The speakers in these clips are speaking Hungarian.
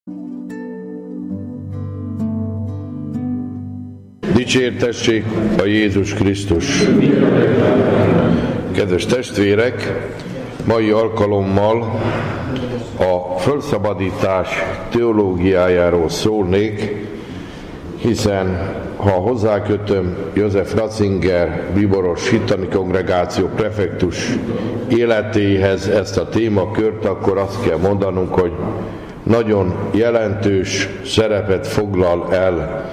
Dicsértessék a Jézus Krisztus! Kedves testvérek, mai alkalommal a fölszabadítás teológiájáról szólnék, hiszen ha hozzákötöm József Ratzinger bíboros hittani kongregáció prefektus életéhez ezt a témakört, akkor azt kell mondanunk, hogy nagyon jelentős szerepet foglal el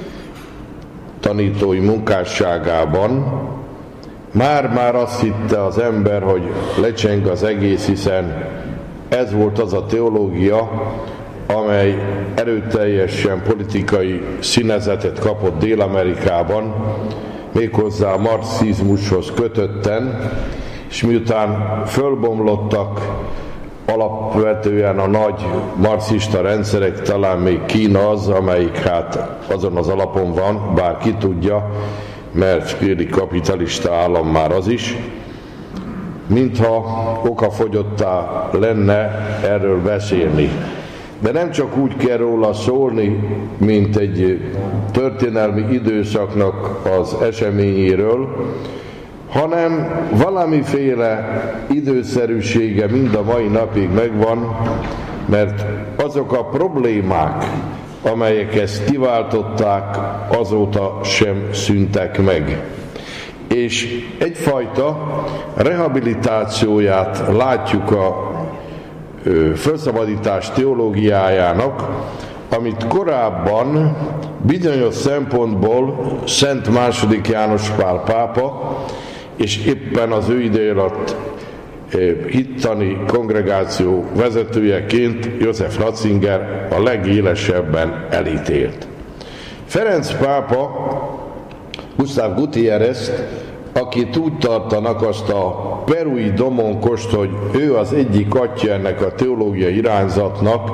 tanítói munkásságában. Már azt hitte az ember, hogy lecseng az egész, hiszen ez volt az a teológia, amely erőteljesen politikai színezetet kapott Dél-Amerikában, méghozzá a marxizmushoz kötötten, és miután fölbomlottak alapvetően a nagy marxista rendszerek, talán még Kína az, amelyik hát azon az alapon van, bár ki tudja, mert félig kapitalista állam már az is, mintha okafogyottá lenne erről beszélni. De nem csak úgy kell róla szólni, mint egy történelmi időszaknak az eseményéről, hanem valamiféle időszerűsége mind a mai napig megvan, mert azok a problémák, amelyek ezt kiváltották, azóta sem szűntek meg. És egyfajta rehabilitációját látjuk a felszabadítás teológiájának, amit korábban bizonyos szempontból Szent II. János Pál pápa, és éppen az ő ideje alatt hittani kongregáció vezetőjeként József Ratzinger a legélesebben elítélt. Ferenc pápa Gustav Gutierrezt, akit úgy tartanak azt a perui domonkost, hogy ő az egyik atya ennek a teológiai irányzatnak,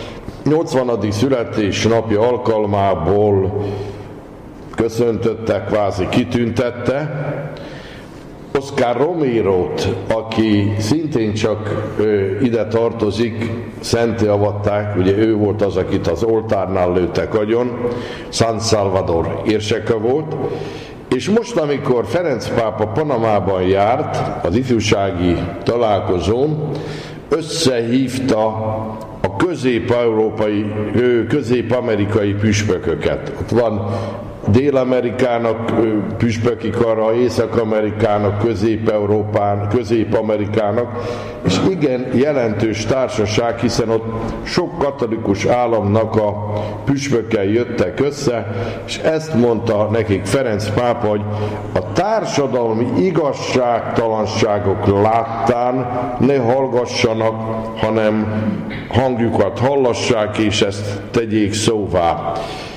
80. születésnapja alkalmából köszöntötte, kvázi kitüntette. Oscar Romero-t, aki szintén csak ide tartozik, szentté avatták, ugye ő volt az, akit az oltárnál lőttek agyon, San Salvador érseke volt, és most, amikor Ferenc pápa Panamában járt, az ifjúsági találkozón, összehívta a közép-amerikai püspököket. Ott van Dél-Amerikának püspöki kara, Észak-Amerikának, Közép-Amerikának, és igen jelentős társaság, hiszen ott sok katolikus államnak a püspökei jöttek össze, és ezt mondta nekik Ferenc pápa, hogy a társadalmi igazságtalanságok láttán ne hallgassanak, hanem hangjukat hallassák, és ezt tegyék szóvá.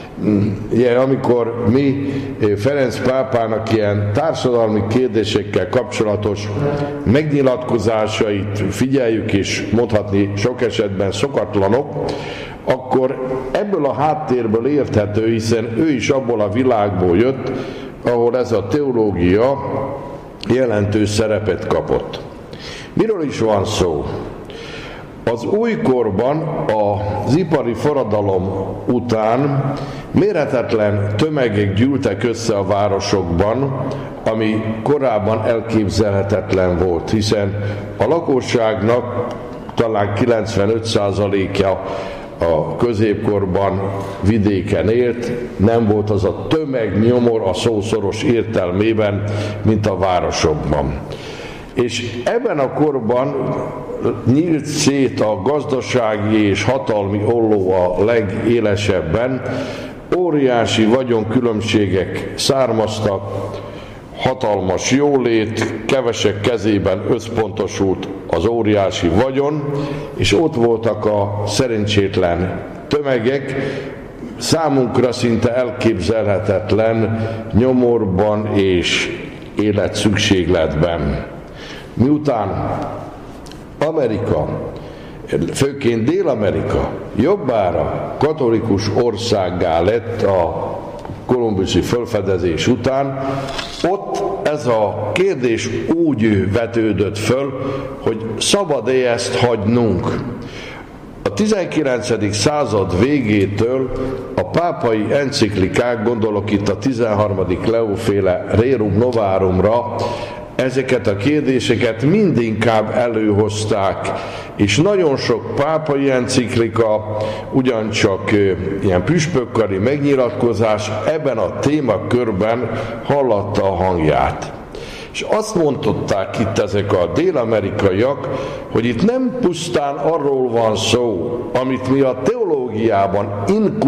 Amikor mi Ferenc pápának ilyen társadalmi kérdésekkel kapcsolatos megnyilatkozásait figyeljük, és mondhatni sok esetben szokatlanok, akkor ebből a háttérből érthető, hiszen ő is abból a világból jött, ahol ez a teológia jelentős szerepet kapott. Miről is van szó? Az újkorban, az ipari forradalom után mérhetetlen tömegek gyűltek össze a városokban, ami korábban elképzelhetetlen volt, hiszen a lakosságnak talán 95%-a a középkorban vidéken élt, nem volt az a tömegnyomor a szószoros értelmében, mint a városokban. És ebben a korban nyílt szét a gazdasági és hatalmi olló a legélesebben, óriási vagyonkülönbségek származtak, hatalmas jólét, kevesek kezében összpontosult az óriási vagyon, és ott voltak a szerencsétlen tömegek, számunkra szinte elképzelhetetlen nyomorban és életszükségletben. Miután Amerika, főként Dél-Amerika jobbára katolikus országgá lett a kolumbuszi felfedezés után, ott ez a kérdés úgy vetődött föl, hogy szabad-e ezt hagynunk. A 19. század végétől a pápai enciklikák, gondolok itt a 13. Leóféle Rerum Novárumra, ezeket a kérdéseket mindinkább előhozták, és nagyon sok pápai enciklika, ugyancsak ilyen püspökkari megnyilatkozás ebben a témakörben hallatta a hangját. És azt mondották itt ezek a dél-amerikaiak, hogy itt nem pusztán arról van szó, amit mi a teológiában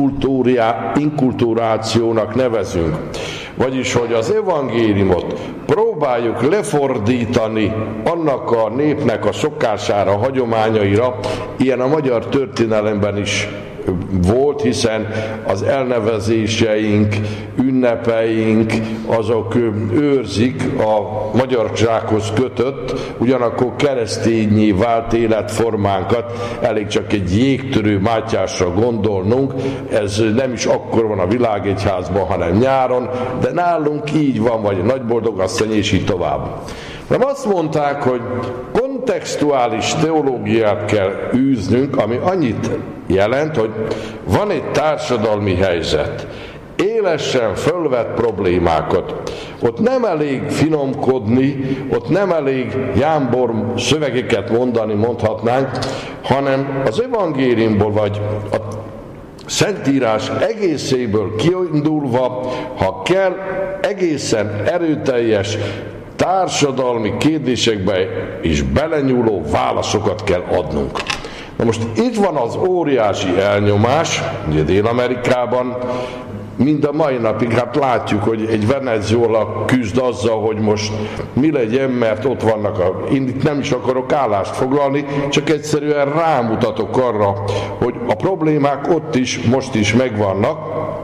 inkulturációnak nevezünk, vagyis hogy az evangéliumot próbáljuk lefordítani annak a népnek a szokására, hagyományaira, ilyen a magyar történelemben is volt, hiszen az elnevezéseink, ünnepeink, azok őrzik a magyarsághoz kötött, ugyanakkor keresztényé vált életformánkat, elég csak egy jégtörő Mátyásra gondolnunk, ez nem is akkor van a világegyházban, hanem nyáron, de nálunk így van, vagy Nagyboldogasszony, és így tovább. Nem azt mondták, hogy kontextuális teológiát kell űznünk, ami annyit jelent, hogy van egy társadalmi helyzet, élesen fölvett problémákat. Ott nem elég finomkodni, ott nem elég jámbor szövegeket mondhatnánk, hanem az evangéliumból vagy a Szentírás egészéből kiindulva, ha kell, egészen erőteljes társadalmi kérdésekbe is belenyúló válaszokat kell adnunk. Na most itt van az óriási elnyomás, ugye Dél-Amerikában, mind a mai napig, hát látjuk, hogy egy Venezuela küzd azzal, hogy most mi legyen, mert ott vannak én itt nem is akarok állást foglalni, csak egyszerűen rámutatok arra, hogy a problémák ott is, most is megvannak.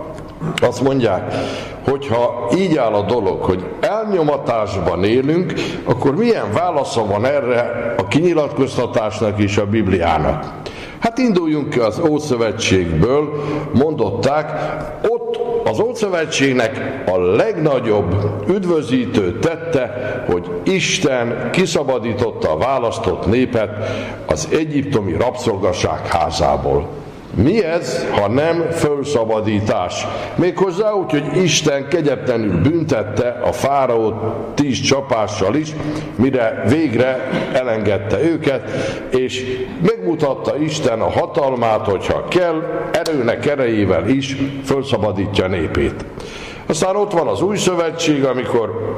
Azt mondják, hogyha így áll a dolog, hogy elnyomatásban élünk, akkor milyen válasza van erre a kinyilatkoztatásnak és a Bibliának? Hát induljunk ki az Ószövetségből, mondották, ott az Ószövetségnek a legnagyobb üdvözítő tette, hogy Isten kiszabadította a választott népet az egyiptomi rabszolgaság házából. Mi ez, ha nem fölszabadítás? Méghozzá úgy, hogy Isten kegyetlenül büntette a fáraót 10 csapással is, mire végre elengedte őket, és megmutatta Isten a hatalmát, hogyha kell, erőnek erejével is fölszabadítja népét. Aztán ott van az Új Szövetség, amikor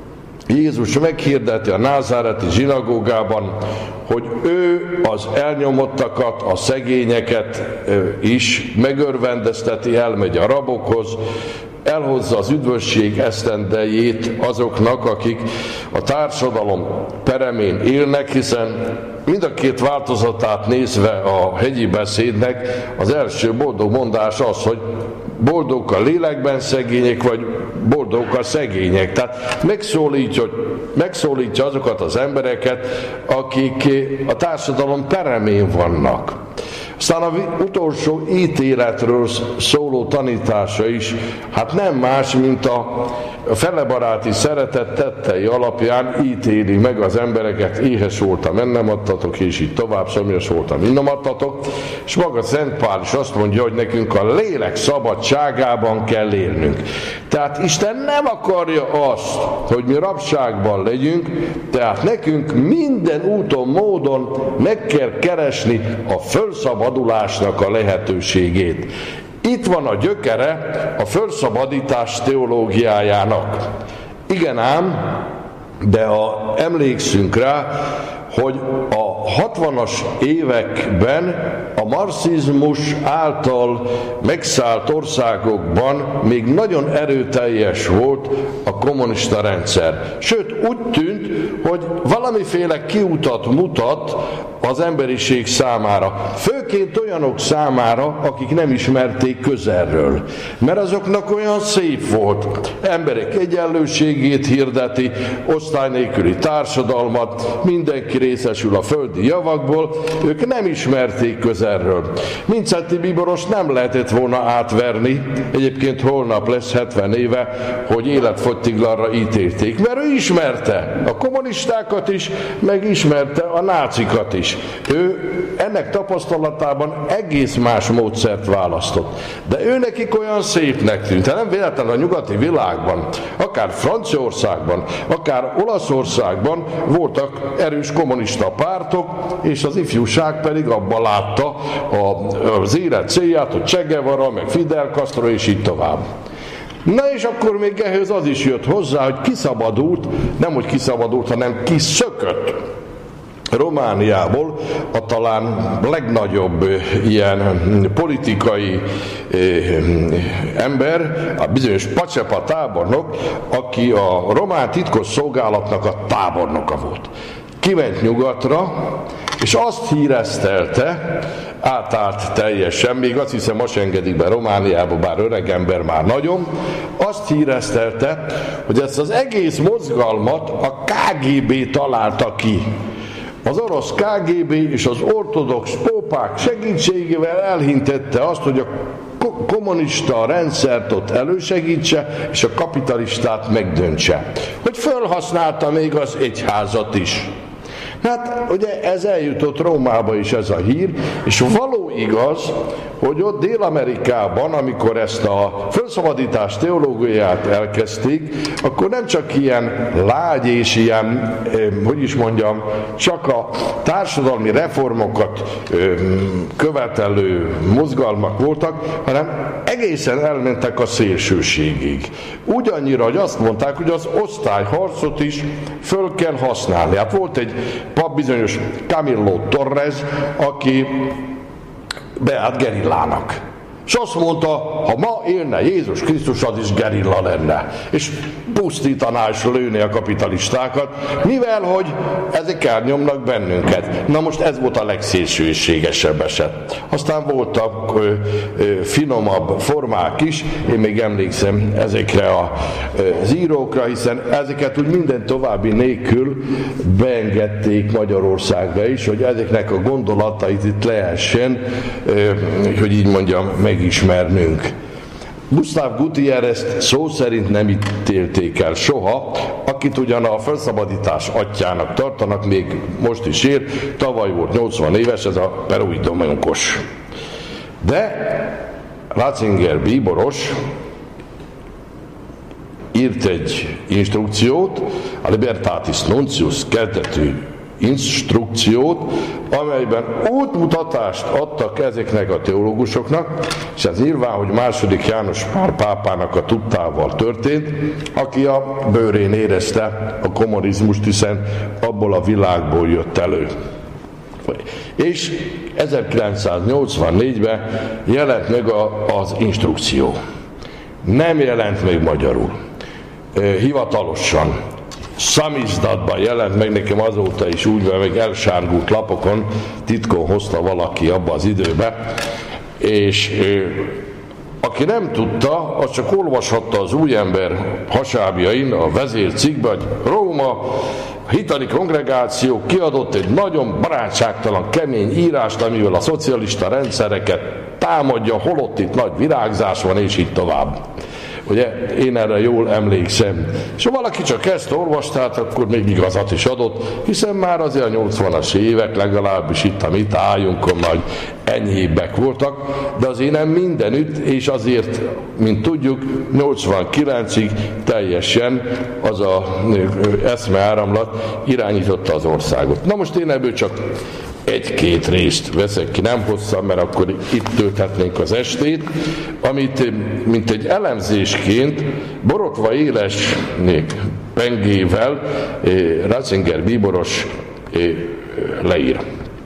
Jézus meghirdeti a názáreti zsinagógában, hogy ő az elnyomottakat, a szegényeket is megörvendezteti, elmegy a rabokhoz, elhozza az üdvösség esztendejét azoknak, akik a társadalom peremén élnek, hiszen mind a két változatát nézve a hegyi beszédnek az első boldog mondás az, hogy boldogok a lélekben szegények, vagy boldogok a szegények. Tehát megszólítja azokat az embereket, akik a társadalom peremén vannak. Aztán az utolsó ítéletről szóló tanítása is, hát nem más, mint a felebaráti szeretet tettei alapján ítéli meg az embereket, éhes voltam, ennem adtatok, és így tovább, szomjas voltam, innom adtatok, és maga Szent Pál is azt mondja, hogy nekünk a lélek szabadságában kell élnünk. Tehát Isten nem akarja azt, hogy mi rabságban legyünk, tehát nekünk minden úton, módon meg kell keresni a fölszabadulásnak a lehetőségét. Itt van a gyökere a fölszabadítás teológiájának. Igen ám, de ha emlékszünk rá, hogy a 60-as években a marxizmus által megszállt országokban még nagyon erőteljes volt a kommunista rendszer. Sőt, úgy tűnt, hogy valamiféle kiutat mutat az emberiség számára. Főként olyanok számára, akik nem ismerték közelről. Mert azoknak olyan szép volt. Emberek egyenlőségét hirdeti, osztály nélküli társadalmat, mindenki részesül a föld külföldi javakból, ők nem ismerték közelről. Mindszenty Bíboros nem lehetett volna átverni, egyébként holnap lesz 70 éve, hogy életfogytiglanra ítélték, mert ő ismerte a kommunistákat is, meg ismerte a nácikat is. Ő ennek tapasztalatában egész más módszert választott. De ő nekik olyan szépnek tűnt, nem véletlenül a nyugati világban, akár Franciaországban, akár Olaszországban voltak erős kommunista pártok, és az ifjúság pedig abban látta az élet célját, hogy Che Guevara, meg Fidel Castro, és így tovább. Na és akkor még ehhez az is jött hozzá, hogy kiszabadult, nem hogy kiszabadult, hanem kiszökött Romániából a talán legnagyobb ilyen politikai ember, a bizonyos Pacsepa tábornok, aki a román titkos szolgálatnak a tábornoka volt. Kiment nyugatra, és azt híresztelte, átállt teljesen, még azt hiszem, most engedik be Romániába, bár öreg ember már nagyon, azt híresztelte, hogy ezt az egész mozgalmat a KGB találta ki. Az orosz KGB és az ortodox pópák segítségével elhintette azt, hogy a kommunista rendszert ott elősegítse, és a kapitalistát megdöntse. Hogy felhasználta még az egyházat is. Hát ugye ez eljutott Rómába is ez a hír, és való igaz, hogy ott Dél-Amerikában, amikor ezt a felszabadítás teológiát elkezdték, akkor nem csak ilyen lágy és ilyen, hogy is mondjam, csak a társadalmi reformokat követelő mozgalmak voltak, hanem egészen elmentek a szélsőségig. Ugyannyira, hogy azt mondták, hogy az osztályharcot is föl kell használni. Hát volt egy pap, bizonyos Camilo Torres, aki beállt gerillának. És azt mondta, ha ma élne Jézus Krisztus, az is gerilla lenne. És pusztítaná és lőné a kapitalistákat, mivel hogy ezek elnyomnak bennünket. Na most ez volt a legszélsőségesebb eset. Aztán voltak finomabb formák is, én még emlékszem ezekre az írókra, hiszen ezeket úgy minden további nélkül beengedték Magyarországba is, hogy ezeknek a gondolatait itt lehessen, hogy így mondjam, megismernünk. Gustav Gutierrezt szó szerint nem ítélték el soha, akit ugyan a felszabadítás atyjának tartanak, még most is él, tavaly volt 80 éves, ez a perui Domonkos. De Ratzinger Bíboros írt egy instrukciót, a Libertatis Nuncius kezdetű instrukciót, amelyben útmutatást adtak ezeknek a teológusoknak, és ez nyilván, hogy II. János Pál pápának a tudtával történt, aki a bőrén érezte a kommunizmust, hiszen abból a világból jött elő. És 1984-ben jelent meg az instrukció. Nem jelent meg magyarul. Hivatalosan. Szamizdatban jelent meg, nekem azóta is úgy, mert meg elsárgult lapokon titkon hozta valaki abba az időbe, és aki nem tudta, az csak olvashatta az Újember hasábjain, a vezércikkben, hogy Róma hitani kongregáció kiadott egy nagyon barátságtalan, kemény írást, amivel a szocialista rendszereket támadja, holott itt nagy virágzás van, és így tovább. Ugye, én erre jól emlékszem. És ha valaki csak ezt olvasta, hát akkor még igazat is adott, hiszen már azért a 80-as évek, legalábbis itt a mi tájunkon majd enyhébbek voltak, de azért nem mindenütt, és azért, mint tudjuk, 89-ig teljesen az a eszmeáramlat irányította az országot. Na most én ebből csak egy-két részt veszek ki, nem hosszan, mert akkor itt tölthetnénk az estét, amit mint egy elemzésként borotva éles pengével Ratzinger Bíboros leír.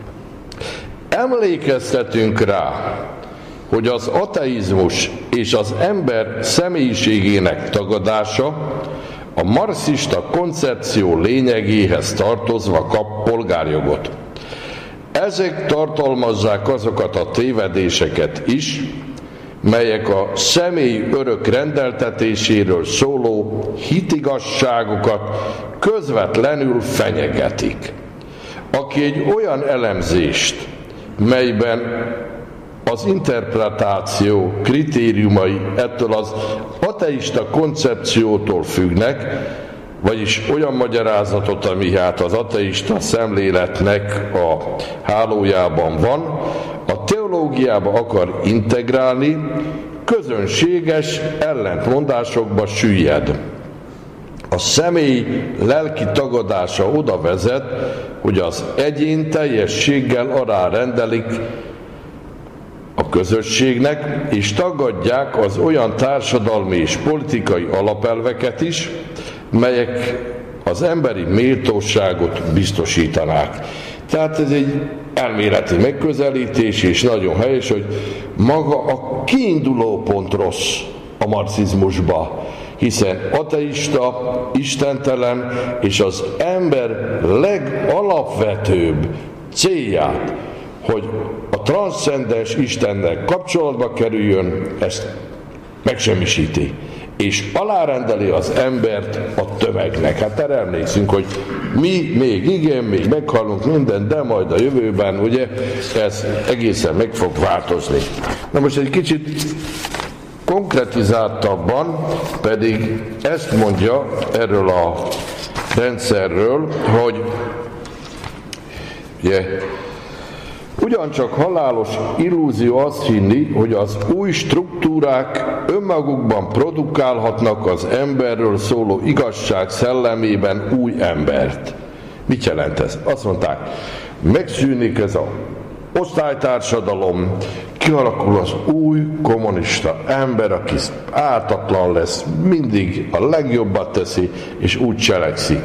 Emlékeztetünk rá, hogy az ateizmus és az ember személyiségének tagadása a marxista koncepció lényegéhez tartozva kap polgárjogot. Ezek tartalmazzák azokat a tévedéseket is, melyek a személy örök rendeltetéséről szóló hitigasságokat közvetlenül fenyegetik. aki egy olyan elemzést, melyben az interpretáció kritériumai ettől az ateista koncepciótól függnek, vagyis olyan magyarázatot, ami hát az ateista szemléletnek a hálójában van, a teológiába akar integrálni, közönséges ellentmondásokba süllyed. A személy lelki tagadása oda vezet, hogy az egyén teljességgel alárendelik a közösségnek, és tagadják az olyan társadalmi és politikai alapelveket is, melyek az emberi méltóságot biztosítanák. Tehát ez egy elméleti megközelítés, és nagyon helyes, hogy maga a kiinduló pont rossz a marxizmusba, hiszen ateista, istentelen, és az ember legalapvetőbb célját, hogy a transzcendens Istennel kapcsolatba kerüljön, ezt megsemmisíti, és alárendeli az embert a tömegnek. Hát erre emlékszünk, hogy mi még meghalunk minden, de majd a jövőben, ugye, ez egészen meg fog változni. Na most egy kicsit konkretizáltabban pedig ezt mondja erről a rendszerről, hogy ugye, ugyancsak halálos illúzió azt hinni, hogy az új struktúrák önmagukban produkálhatnak az emberről szóló igazság szellemében új embert. Mit jelent ez? Azt mondták, megszűnik ez az osztálytársadalom, kialakul az új kommunista ember, aki ártatlan lesz, mindig a legjobbat teszi, és úgy cselekszik.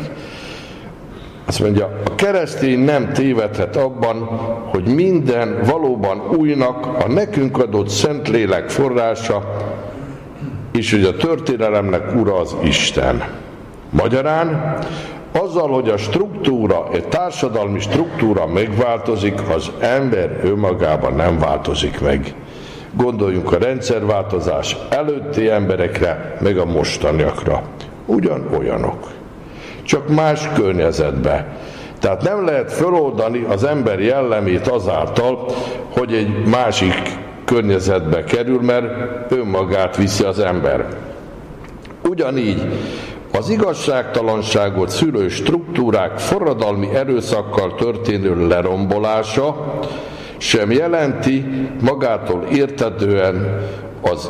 Azt mondja, a keresztény nem tévedhet abban, hogy minden valóban újnak a nekünk adott Szentlélek forrása, és hogy a történelemnek ura az Isten. Magyarán, azzal, hogy a struktúra, egy társadalmi struktúra megváltozik, az ember önmagában nem változik meg. Gondoljunk a rendszerváltozás előtti emberekre, meg a mostaniakra. Ugyanolyanok. Csak más környezetbe. Tehát nem lehet feloldani az ember jellemét azáltal, hogy egy másik környezetbe kerül, mert önmagát viszi az ember. Ugyanígy az igazságtalanságot szülő struktúrák forradalmi erőszakkal történő lerombolása sem jelenti magától értetően az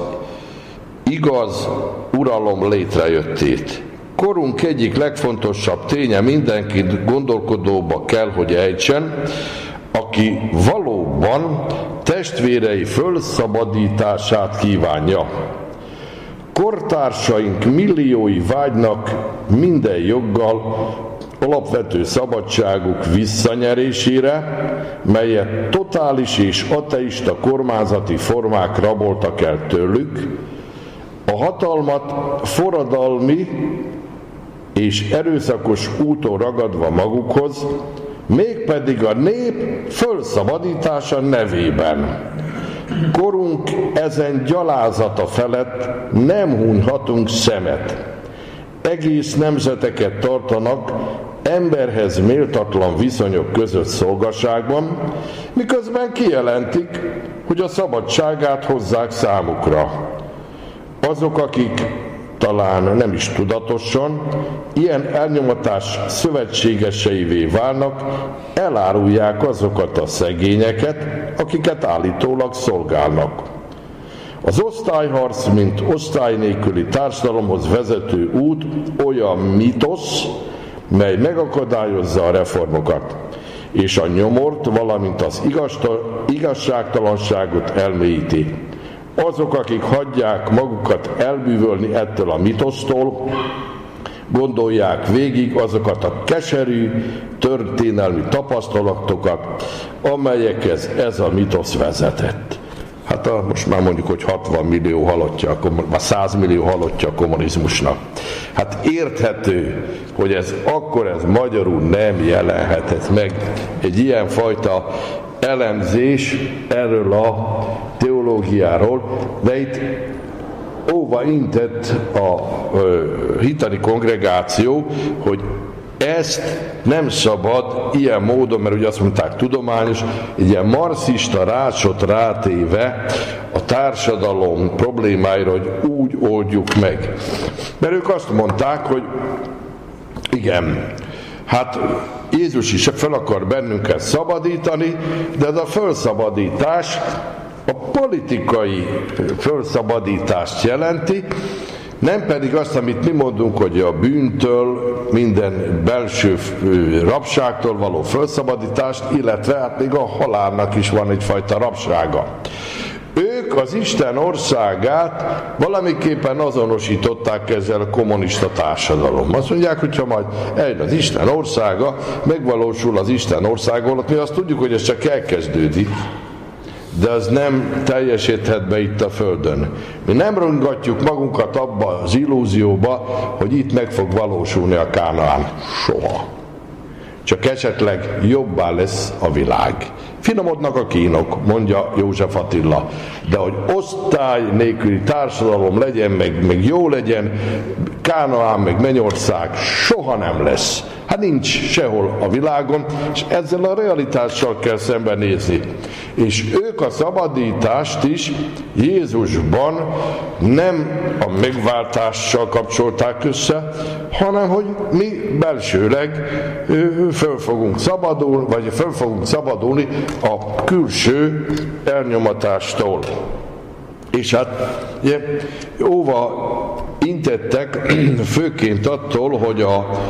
igaz uralom létrejöttét. Korunk egyik legfontosabb ténye mindenkit gondolkodóba kell, hogy ejtsen, aki valóban testvérei fölszabadítását kívánja. Kortársaink milliói vágynak minden joggal alapvető szabadságuk visszanyerésére, melyet totális és ateista kormányzati formák raboltak el tőlük, a hatalmat forradalmi és erőszakos úton ragadva magukhoz, mégpedig a nép fölszabadítása nevében. Korunk ezen gyalázata felett nem hunyhatunk szemet. Egész nemzeteket tartanak emberhez méltatlan viszonyok között szolgaságban, miközben kijelentik, hogy a szabadságát hozzák számukra. Azok, akik talán nem is tudatosan ilyen elnyomatás szövetségeseivé válnak, elárulják azokat a szegényeket, akiket állítólag szolgálnak. Az osztályharc, mint osztály nélküli társadalomhoz vezető út olyan mitosz, mely megakadályozza a reformokat, és a nyomort, valamint az igazságtalanságot elmélyíti. Azok, akik hagyják magukat elbűvölni ettől a mitosztól, gondolják végig azokat a keserű történelmi tapasztalatokat, amelyekhez ez a mitosz vezetett. Hát most már mondjuk, hogy 60 millió halottja, vagy 100 millió halottja a kommunizmusnak. Hát érthető, hogy ez magyarul nem jelenhetett meg egy ilyenfajta elemzés erről a teológiáról, de itt óva intett a hittani kongregáció, hogy ezt nem szabad ilyen módon, mert ugye azt mondták tudományos, egy ilyen marxista rácsot rátéve a társadalom problémáira, hogy úgy oldjuk meg. Mert ők azt mondták, hogy igen, hát Jézus is fel akar bennünket szabadítani, de ez a felszabadítás a politikai felszabadítást jelenti, nem pedig azt, amit mi mondunk, hogy a bűntől, minden belső rabságtól való felszabadítást, illetve hát még a halálnak is van egyfajta rabsága. Ők az Isten országát valamiképpen azonosították ezzel a kommunista társadalom. Azt mondják, hogyha majd eljön az Isten országa, megvalósul az Isten országból, mi azt tudjuk, hogy ez csak elkezdődik, de az nem teljesíthet be itt a Földön. Mi nem rongatjuk magunkat abba az illúzióba, hogy itt meg fog valósulni a Kánaán. Soha. Csak esetleg jobbá lesz a világ. Finomodnak a kínok, mondja József Attila, de hogy osztály nélküli társadalom legyen, meg jó legyen, Kánaán, meg Mennyország soha nem lesz. Hát nincs sehol a világon, és ezzel a realitással kell szembenézni. És ők a szabadítást is Jézusban nem a megváltással kapcsolták össze, hanem hogy mi belsőleg föl fogunk szabadulni a külső elnyomatástól. És hát óva intettek főként attól, hogy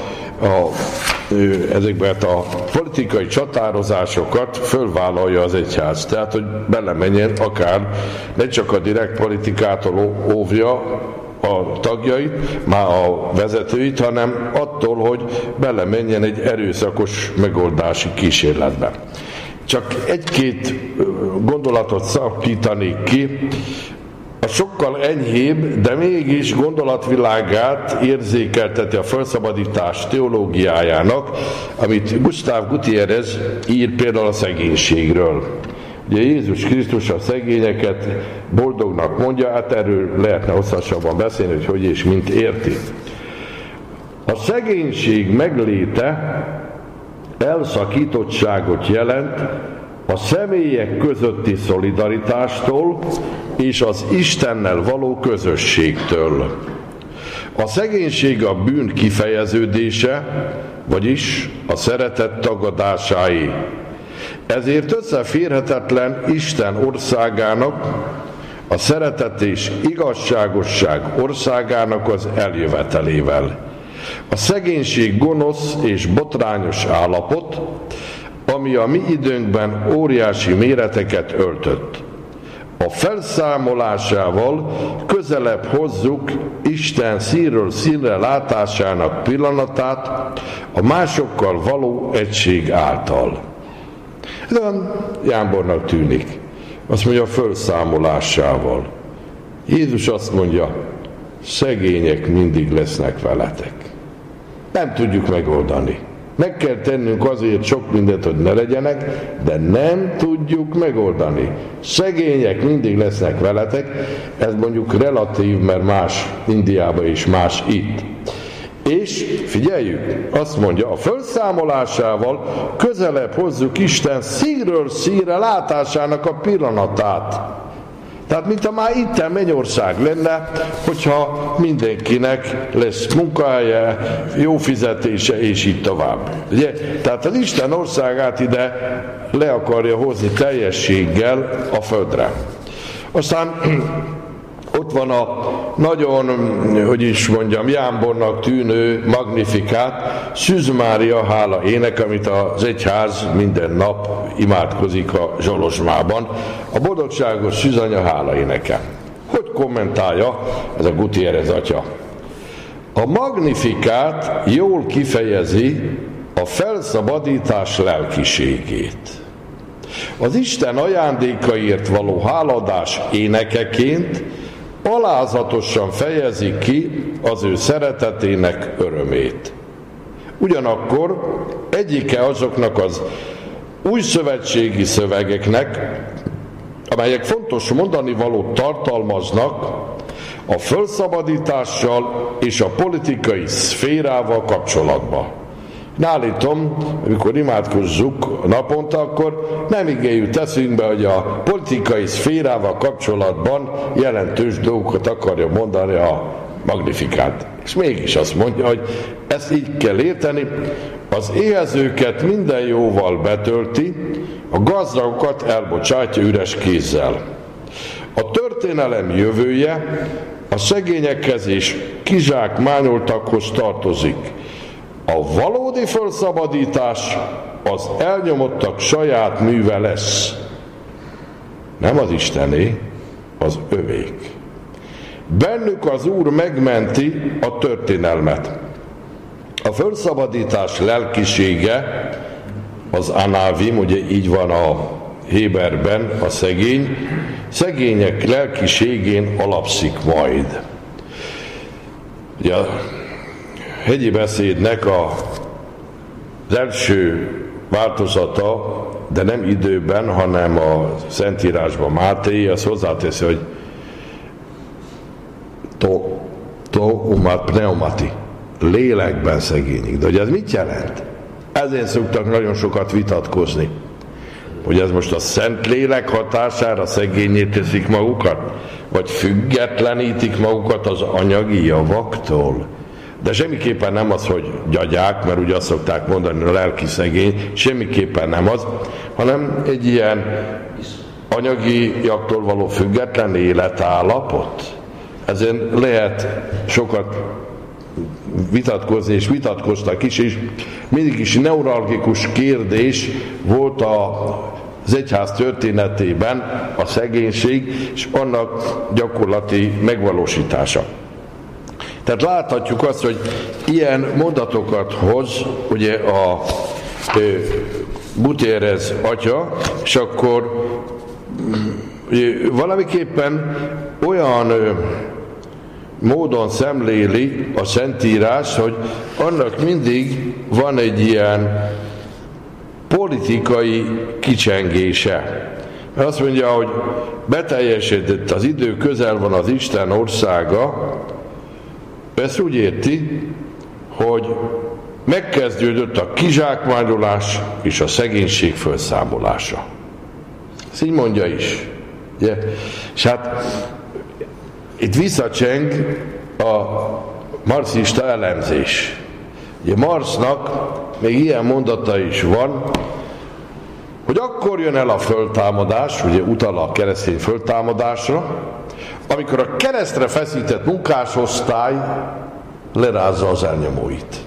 ezekben a politikai csatározásokat fölvállalja az egyház. Tehát, hogy belemenjen akár ne csak a direkt politikától óvja a tagjait, már a vezetőit, hanem attól, hogy belemenjen egy erőszakos megoldási kísérletbe. Csak egy-két gondolatot szakítanék ki, a sokkal enyhébb, de mégis gondolatvilágát érzékelteti a felszabadítás teológiájának, amit Gustave Gutiérrez ír például a szegénységről. Ugye Jézus Krisztus a szegényeket boldognak mondja, hát erről lehetne hosszasabban beszélni, hogy és mint érti. A szegénység megléte elszakítottságot jelent a személyek közötti szolidaritástól és az Istennel való közösségtől. A szegénység a bűn kifejeződése, vagyis a szeretet tagadásáé. Ezért összeférhetetlen Isten országának, a szeretet és igazságosság országának az eljövetelével. A szegénység gonosz és botrányos állapot, ami a mi időnkben óriási méreteket öltött. A felszámolásával közelebb hozzuk Isten színről színre látásának pillanatát a másokkal való egység által. Ez olyan jámbornak tűnik. Azt mondja, a felszámolásával. Jézus azt mondja, szegények mindig lesznek veletek. Nem tudjuk megoldani. Meg kell tennünk azért sok mindent, hogy ne legyenek, de nem tudjuk megoldani. Szegények mindig lesznek veletek, ez mondjuk relatív, mert más Indiában és más itt. És figyeljük, azt mondja, a felszámolásával közelebb hozzuk Isten színről színre látásának a pillanatát. Tehát, mint ha már itten Mennyország lenne, hogyha mindenkinek lesz munkahelye, jó fizetése, és így tovább. Ugye? Tehát az Isten országát ide le akarja hozni teljességgel a földre. Aztán ott van a nagyon, hogy is mondjam, jámbornak tűnő Magnifikát, Szűz Mária hála ének, amit az egyház minden nap imádkozik a zsolozsmában. A boldogságos Szűzanya hála éneke. Hogy kommentálja ez a Gutiérrez atya? A Magnifikát jól kifejezi a felszabadítás lelkiségét. Az Isten ajándékaért való háladás énekeként alázatosan fejezi ki az ő szeretetének örömét. Ugyanakkor egyike azoknak az új szövetségi szövegeknek, amelyek fontos mondani valót tartalmaznak a felszabadítással és a politikai szférával kapcsolatban. Állítom, amikor imádkozzuk naponta, akkor nem igéljük teszünkbe, hogy a politikai szférával kapcsolatban jelentős dolgokat akarja mondani a Magnifikát. És mégis azt mondja, hogy ezt így kell érteni, az éhezőket minden jóval betölti, a gazdagokat elbocsátja üres kézzel. A történelem jövője a szegényekhez és kizsákmányoltakhoz tartozik. A valódi felszabadítás az elnyomottak saját műve lesz. Nem az Istené, az övék. Bennük az Úr megmenti a történelmet. A felszabadítás lelkisége, az anávim, ugye így van a héberben a szegények lelkiségén alapszik majd. Ugye a hegyi beszédnek az első változata, de nem időben, hanem a Szentírásban Máté, az hozzáteszi, hogy to umat pneumati, lélekben szegényik. De hogy ez mit jelent? Ezért szoktak nagyon sokat vitatkozni. Hogy ez most a szent lélek hatására szegényé teszik magukat? Vagy függetlenítik magukat az anyagi javaktól? De semmiképpen nem az, hogy gyagyák, mert ugye azt szokták mondani, a lelki szegény, semmiképpen nem az, hanem egy ilyen anyagi jaktól való független életállapot. Ezen lehet sokat vitatkozni, és vitatkoztak is, és mindig is neuralgikus kérdés volt az egyház történetében a szegénység és annak gyakorlati megvalósítása. Tehát láthatjuk azt, hogy ilyen mondatokat hoz ugye a Gutierrez atya, és akkor valamiképpen olyan módon szemléli a Szentírás, hogy annak mindig van egy ilyen politikai kicsengése. Mert azt mondja, hogy beteljesedett az idő, közel van az Isten országa, ezt úgy érti, hogy megkezdődött a kizsákmányolás és a szegénység felszámolása. Ezt így mondja is. Ugye? És hát itt visszacseng a marxista elemzés. Ugye Marxnak még ilyen mondata is van, hogy akkor jön el a föltámadás, ugye utal a keresztény föltámadásra, amikor a keresztre feszített munkásosztály lerázza az elnyomóit.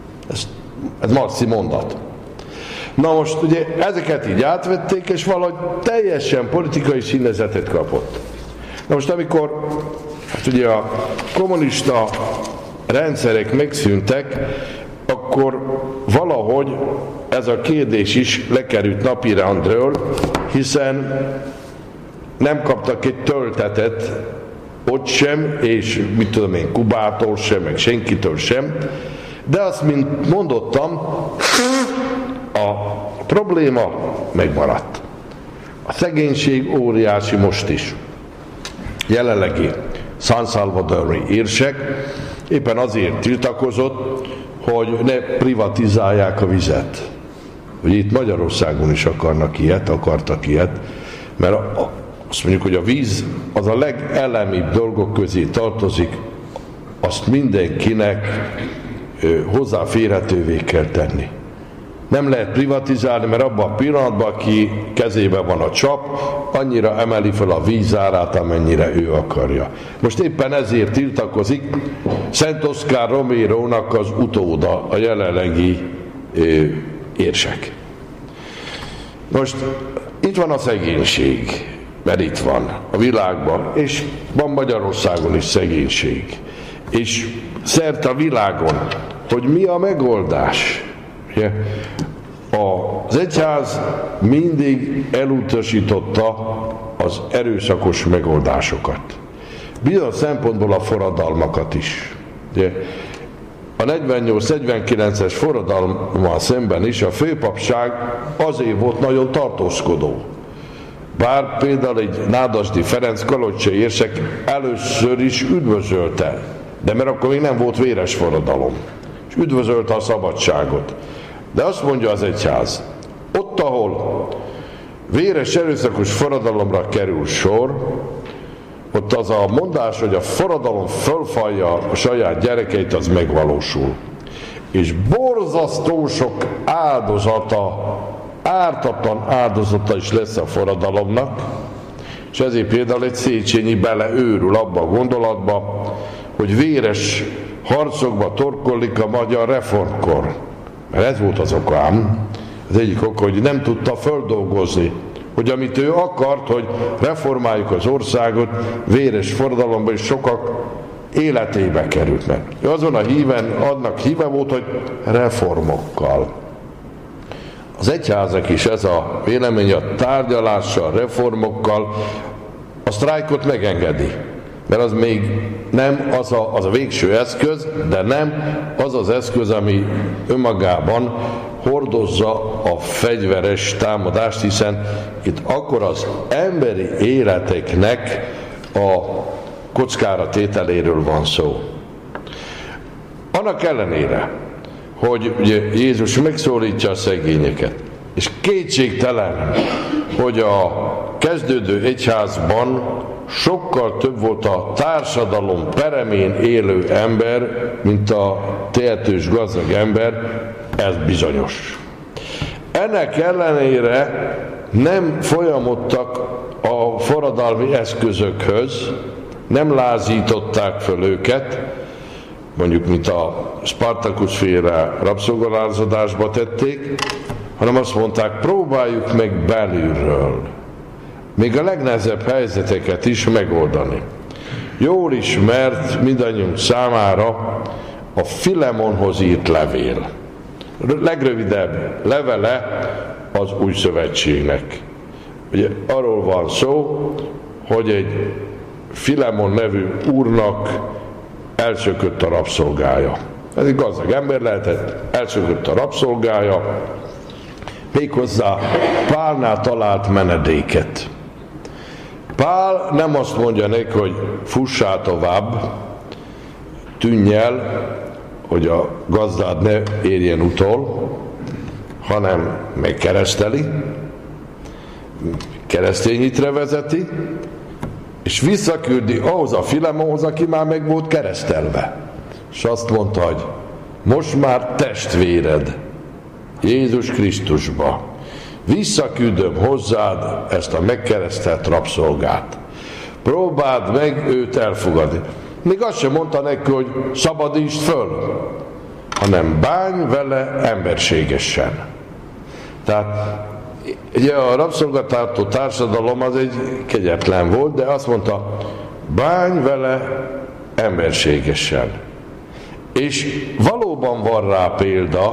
Ez marxi mondat. Na most ugye ezeket így átvették, és valahogy teljesen politikai színezetet kapott. Na most amikor hát ugye a kommunista rendszerek megszűntek, akkor valahogy ez a kérdés is lekerült napirendről, hiszen nem kaptak egy töltetet ott sem, és mit tudom én, Kubától sem, meg senkitől sem, de azt, mint mondottam, a probléma megmaradt. A szegénység óriási most is. Jelenlegi San Salvadori érsek éppen azért tiltakozott, hogy ne privatizálják a vizet. Hogy itt Magyarországon is akartak ilyet, mert azt mondjuk, hogy a víz az a legelemibb dolgok közé tartozik, azt mindenkinek hozzáférhetővé kell tenni. Nem lehet privatizálni, mert abban a pillanatban, aki kezében van a csap, annyira emeli fel a vízárát, amennyire ő akarja. Most éppen ezért tiltakozik Szent Oscar Romero-nak az utóda, a jelenlegi érsek. Most itt van a szegénység, mert itt van a világban, és van Magyarországon is szegénység. És szerte a világon, hogy mi a megoldás. Az egyház mindig elutasította az erőszakos megoldásokat. Bizonyos szempontból a forradalmakat is. A 48-49-es forradalommal szemben is a főpapság azért volt nagyon tartózkodó. Bár például egy Nádasdy Ferenc kalocsai érsek először is üdvözölte, de mert akkor még nem volt véres forradalom, és üdvözölte a szabadságot. De azt mondja az egyház, ott, ahol véres erőszakos forradalomra kerül sor, ott az a mondás, hogy a forradalom fölfalja a saját gyerekeit, az megvalósul. És borzasztó sok áldozata, ártatlan áldozata is lesz a forradalomnak, és ezért például egy Széchenyi beleőrül abba a gondolatba, hogy véres harcokba torkollik a magyar reformkor. Mert ez volt az oka ám. Az egyik oka, hogy nem tudta földolgozni, hogy amit ő akart, hogy reformáljuk az országot, véres forradalomba, és sokak életébe került meg. Ő azon a híven, annak híve volt, hogy reformokkal. Az egyházak is ez a vélemény, a tárgyalással, reformokkal a sztrájkot megengedi. Mert az még nem az a végső eszköz, de nem az az eszköz, ami önmagában hordozza a fegyveres támadást, hiszen itt akkor az emberi életeknek a kockára tételéről van szó. Annak ellenére, hogy ugye Jézus megszólítja a szegényeket, és kétségtelen, hogy a kezdődő egyházban sokkal több volt a társadalom peremén élő ember, mint a tehetős gazdag ember, ez bizonyos. Ennek ellenére nem folyamodtak a forradalmi eszközökhöz, nem lázították föl őket, mondjuk, mint a Spartacus-féle rabszolgalázadásba tették, hanem azt mondták, próbáljuk meg belülről, még a legnehezebb helyzeteket is megoldani. Jól ismert mindannyiunk számára a Filemonhoz írt levél. Legrövidebb levele az Új Szövetségnek. Ugye arról van szó, hogy egy Filemon nevű úrnak elszökött a rabszolgája. Ez egy gazdag ember lehetett, elszökött a rabszolgája, méghozzá Pálnál talált menedéket. Pál nem azt mondja neki, hogy fussál tovább, tűnj el, hogy a gazdád ne érjen utol, hanem megkereszteli, keresztényitre vezeti, és visszaküldi ahhoz a Filemonhoz, aki már meg volt keresztelve. És azt mondta, hogy most már testvéred Jézus Krisztusba. Visszaküldöm hozzád ezt a megkeresztelt rabszolgát. Próbáld meg őt elfogadni. Még azt sem mondta neki, hogy szabadítsd föl, hanem bánj vele emberségesen. Tehát ugye a rabszolgatartó társadalom az egy kegyetlen volt, de azt mondta, bánj vele emberségesen. És valóban van rá példa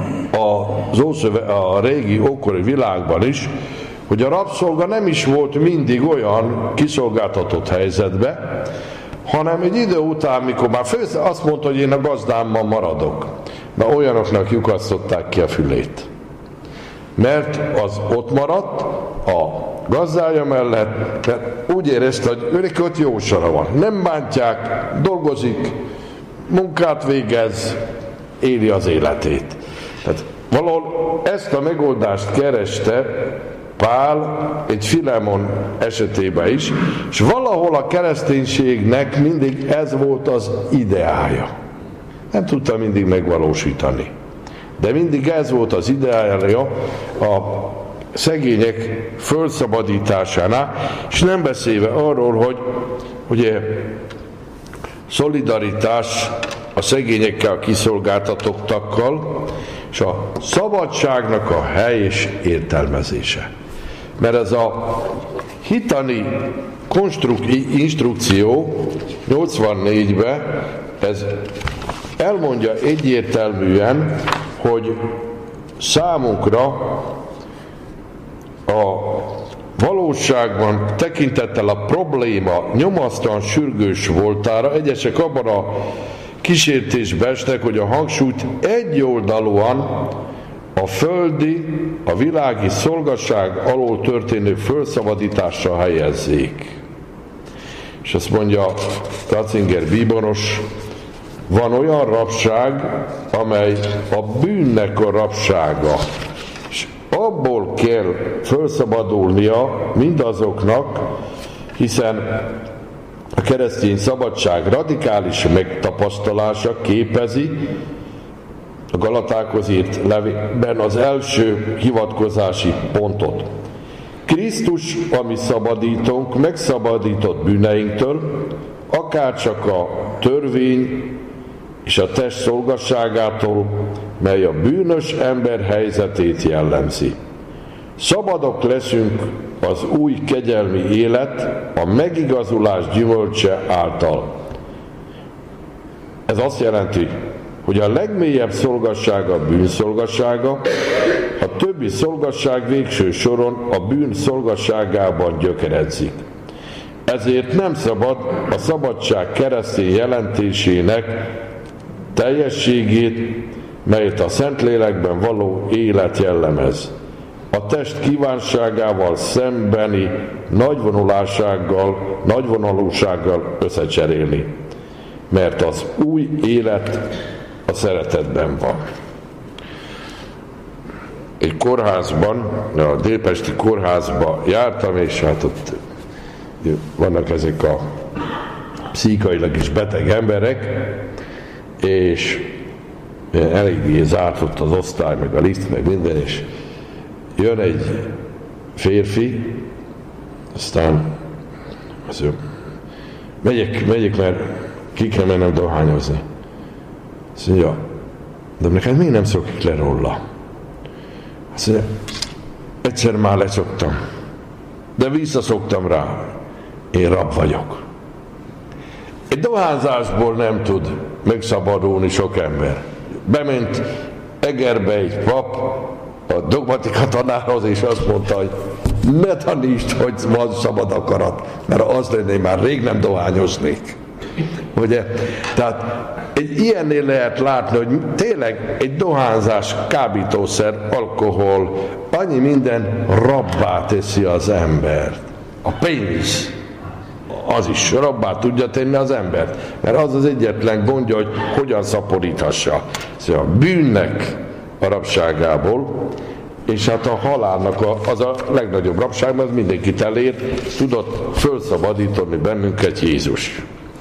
a régi ókori világban is, hogy a rabszolga nem is volt mindig olyan kiszolgáltatott helyzetben, hanem egy idő után, mikor már azt mondta, hogy én a gazdámmal maradok, de olyanoknak lyukasztották ki a fülét. Mert az ott maradt a gazdája mellett, mert úgy érezte, hogy őnek ott jó sora van. Nem bántják, dolgozik, munkát végez, éli az életét. Tehát valahol ezt a megoldást kereste Pál egy Filemon esetében is, és valahol a kereszténységnek mindig ez volt az ideája. Nem tudta mindig megvalósítani. De mindig ez volt az ideája a szegények fölszabadításánál, és nem beszélve arról, hogy ugye szolidaritás a szegényekkel, a kiszolgáltatottakkal, és a szabadságnak a helyes értelmezése. Mert ez a hitani instrukció 84-ben ez elmondja egyértelműen, hogy számunkra a valóságban tekintettel a probléma nyomasztóan sürgős voltára egyesek abban a kísértésbe estek, hogy a hangsúlyt egyoldalúan a földi, a világi szolgaság alól történő fölszabadításra helyezzék. És azt mondja Ratzinger bíboros, Van olyan rabság, amely a bűnnek a rabsága, és abból kell felszabadulnia mindazoknak, hiszen a keresztény szabadság radikális megtapasztalása képezi a Galatákhoz írt levélben az első hivatkozási pontot. Krisztus, a mi szabadítónk, megszabadított bűneinktől, akárcsak a törvény és a test szolgasságától, mely a bűnös ember helyzetét jellemzi. Szabadok leszünk az új kegyelmi élet, a megigazulás gyümölcse által. Ez azt jelenti, hogy a legmélyebb szolgasság a bűn szolgassága, a többi szolgasság végső soron a bűn szolgasságában gyökeredzik. Ezért nem szabad a szabadság keresztény jelentésének teljességét, melyet a Szentlélekben való élet jellemez, a test kívánságával szembeni nagyvonalúsággal összecserélni, mert az új élet a szeretetben van. Egy kórházban, a délpesti kórházba jártam, és hát ott vannak ezek a pszichailag is beteg emberek, és eléggé zárt ott az osztály, meg a liszt, meg minden, és jön egy férfi, aztán megyek, mert ki kell mennem dohányozni. Azt mondja, de neked még nem szokik le róla. Azt mondja, egyszer már leszoktam, de visszaszoktam rá. Én rab vagyok. Egy dohányzásból nem tud megszabadulni sok ember. Bement Egerbe egy pap a dogmatika tanárhoz, és azt mondta, hogy ne tanítsd, hogy van szabad akarat, mert az lenné, már rég nem dohányoznék. Ugye? Tehát egy ilyennél lehet látni, hogy tényleg egy dohányzás, kábítószer, alkohol, annyi minden rabbá teszi az embert. A pénz, az is rabbá tudja tenni az embert, mert az az egyetlen gondja, hogy hogyan szaporíthassa. Szóval a bűnnek a rabságából, és hát a halálnak az a legnagyobb rabság, mert mindenkit elér, tudott felszabadítani bennünket Jézus.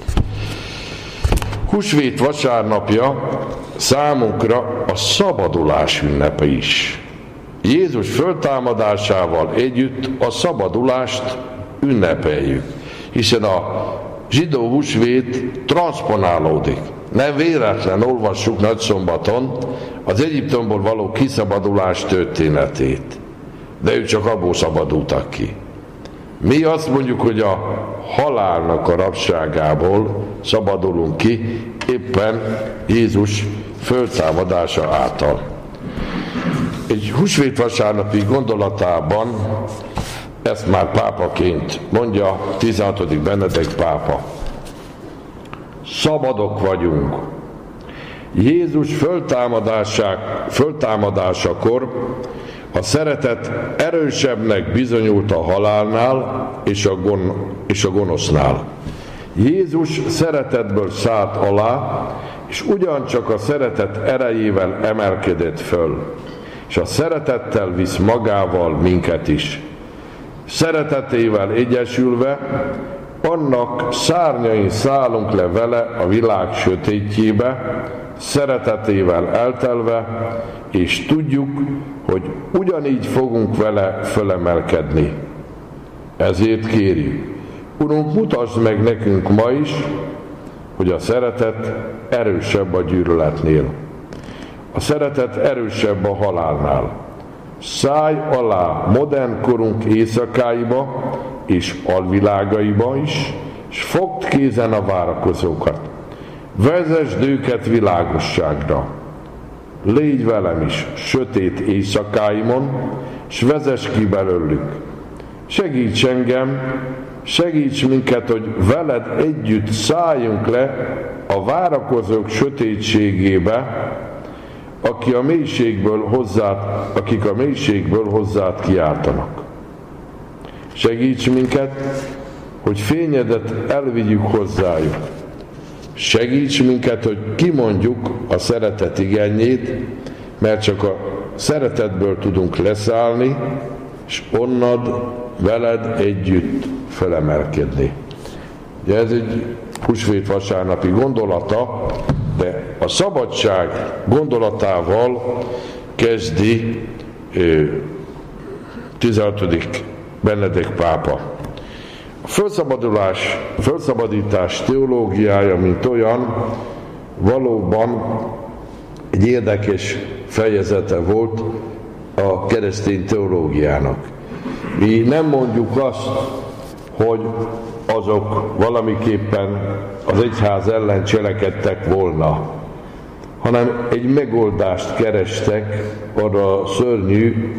Húsvét vasárnapja számunkra a szabadulás ünnepe is. Jézus föltámadásával együtt a szabadulást ünnepeljük, hiszen a zsidó húsvét transponálódik. Nem véletlen olvassuk nagyszombaton az Egyiptomból való kiszabadulás történetét, de ők csak abból szabadultak ki. Mi azt mondjuk, hogy a halálnak a rabságából szabadulunk ki, éppen Jézus föltámadása által. Egy húsvét vasárnapi gondolatában ezt már pápaként mondja 16. Benedek pápa. Szabadok vagyunk. Jézus föltámadásakor a szeretet erősebbnek bizonyult a halálnál és a gonosznál. Jézus szeretetből szállt alá, és ugyancsak a szeretet erejével emelkedett föl, és a szeretettel visz magával minket is. Szeretetével egyesülve, annak szárnyain szállunk le vele a világ sötétjébe, szeretetével eltelve, és tudjuk, hogy ugyanígy fogunk vele fölemelkedni. Ezért kérjük, Urunk, mutasd meg nekünk ma is, hogy a szeretet erősebb a gyűlöletnél. A szeretet erősebb a halálnál. Szállj alá modern korunk éjszakáiba és alvilágaiba is, s fogd kézen a várakozókat. Vezesd őket világosságra. Légy velem is sötét éjszakáimon, s vezess ki belőlük. Segíts engem, segíts minket, hogy veled együtt szálljunk le a várakozók sötétségébe, akik a mélységből hozzád kiáltanak. Segíts minket, hogy fényedet elvigyük hozzájuk. Segíts minket, hogy kimondjuk a szeretet igényét, mert csak a szeretetből tudunk leszállni, és onnad veled együtt felemelkedni. Ugye ez egy húsvét vasárnapi gondolata, de a szabadság gondolatával kezdi 16. Benedek pápa. A felszabadítás teológiája, mint olyan, valóban egy érdekes fejezete volt a keresztény teológiának. Mi nem mondjuk azt, hogy azok valamiképpen az egyház ellen cselekedtek volna, hanem egy megoldást kerestek arra a szörnyű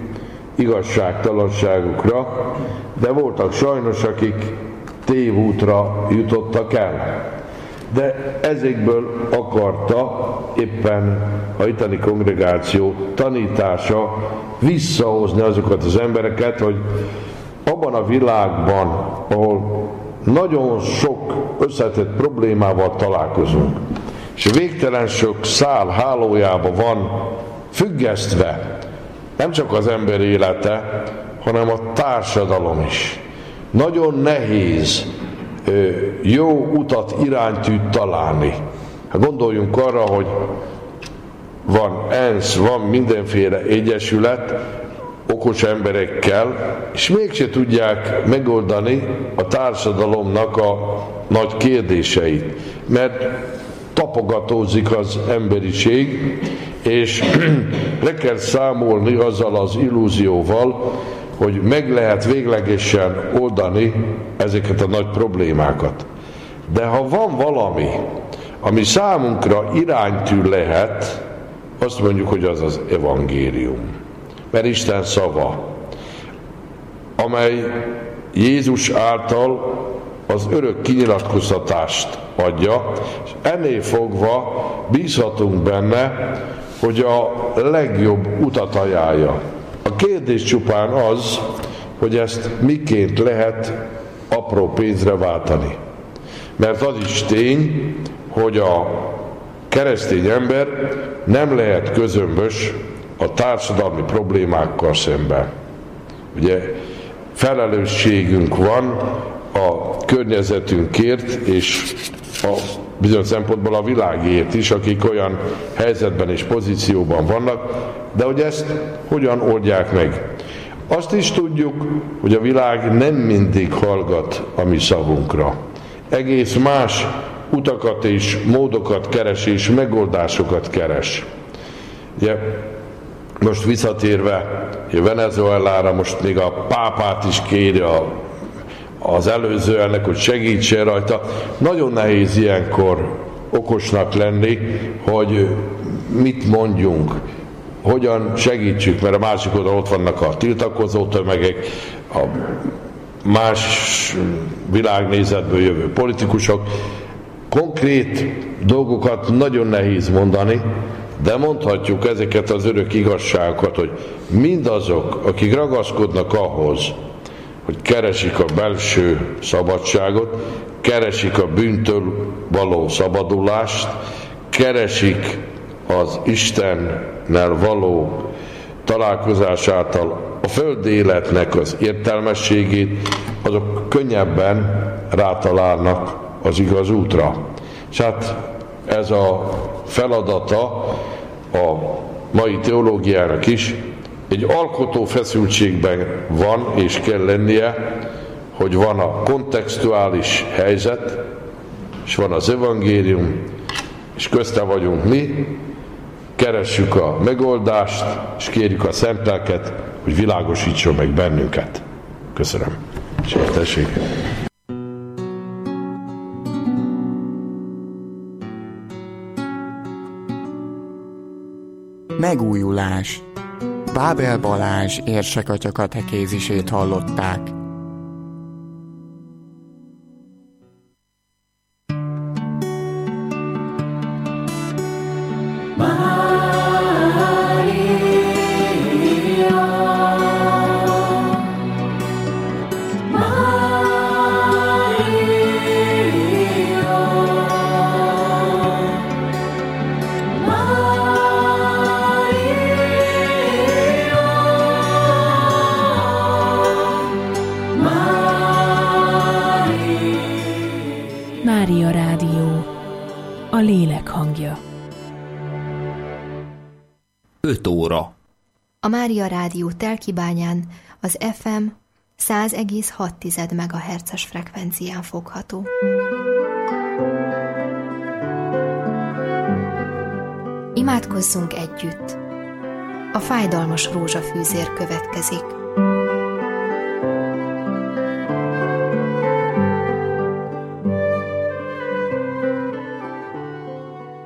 igazságtalanságukra, de voltak sajnos, akik tévútra jutottak el. De ezekből akarta éppen a itteni kongregáció tanítása visszahozni azokat az embereket, hogy abban a világban, ahol nagyon sok összetett problémával találkozunk, és végtelen sok szál hálójába van függesztve, nem csak az ember élete, hanem a társadalom is. Nagyon nehéz jó utat, iránytűt találni. Gondoljunk arra, hogy van ENSZ, van mindenféle egyesület, okos emberekkel, és mégse tudják megoldani a társadalomnak a nagy kérdéseit, mert tapogatózik az emberiség, és le kell számolni azzal az illúzióval, hogy meg lehet véglegesen oldani ezeket a nagy problémákat. De ha van valami, ami számunkra iránytű lehet, azt mondjuk, hogy az az evangélium. Mert Isten szava, amely Jézus által az örök kinyilatkoztatást adja, és ennél fogva bízhatunk benne, hogy a legjobb utat ajánlja. A kérdés csupán az, hogy ezt miként lehet apró pénzre váltani. Mert az is tény, hogy a keresztény ember nem lehet közömbös a társadalmi problémákkal szemben. Ugye felelősségünk van a környezetünkért, és a bizonyos szempontból a világért is, akik olyan helyzetben és pozícióban vannak, de hogy ezt hogyan oldják meg. Azt is tudjuk, hogy a világ nem mindig hallgat a mi szavunkra. Egész más utakat és módokat keres, és megoldásokat keres. Ugye, most visszatérve Venezuelára, most még a pápát is kéri az előző elnök, hogy segítsen rajta. Nagyon nehéz ilyenkor okosnak lenni, hogy mit mondjunk, hogyan segítsük, mert a másik oldalon ott vannak a tiltakozó tömegek, a más világnézetből jövő politikusok. Konkrét dolgokat nagyon nehéz mondani, de mondhatjuk ezeket az örök igazságokat, hogy mindazok, akik ragaszkodnak ahhoz, hogy keresik a belső szabadságot, keresik a bűntől való szabadulást, keresik az Istennel való találkozás által a földi életnek az értelmességét, azok könnyebben rátalálnak az igaz útra. És hát ez a feladata a mai teológiának is, egy alkotó feszültségben van és kell lennie, hogy van a kontextuális helyzet, és van az evangélium, és közte vagyunk mi, keressük a megoldást, és kérjük a Szent Lelket, hogy világosítson meg bennünket. Köszönöm. És tessék. Megújulás. Bábel Balázs érsekatya katekézisét hallották. Mária Rádió, a lélek hangja. 5 óra. A Mária Rádió Telkibányán az FM 100,6 MHz-es frekvencián fogható. Imádkozzunk együtt! A fájdalmas rózsafűzér következik.